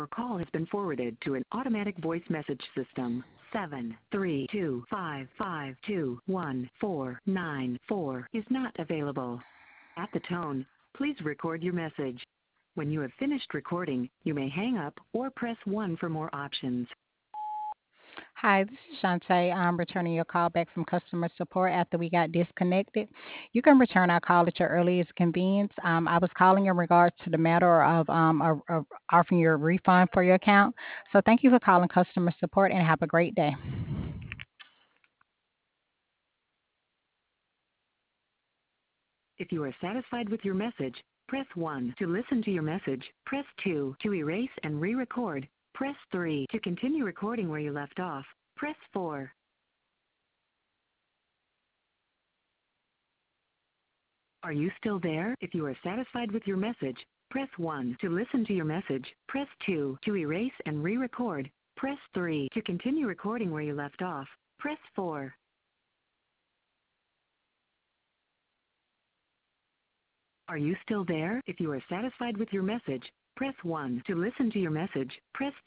Your call has been forwarded to an automatic voice message system. 73255219494 is not available. At the tone, please record your message. When you have finished recording, you may hang up or press 1 for more options. Hi, this is Shantae. I'm returning your call back from customer support after we got disconnected. You can return our call at your earliest convenience. I was calling in regards to the matter of offering you a refund for your account. So thank you for calling customer support and have a great day. If you are satisfied with your message, press 1 to listen to your message. Press 2 to erase and re-record. Press 3 to continue recording where you left off. Press 4. Are you still there? If you are satisfied with your message, press 1 to listen to your message. Press 2 to erase and re-record. Press 3 to continue recording where you left off. Press 4. Are you still there? If you are satisfied with your message, press 1 to listen to your message. Press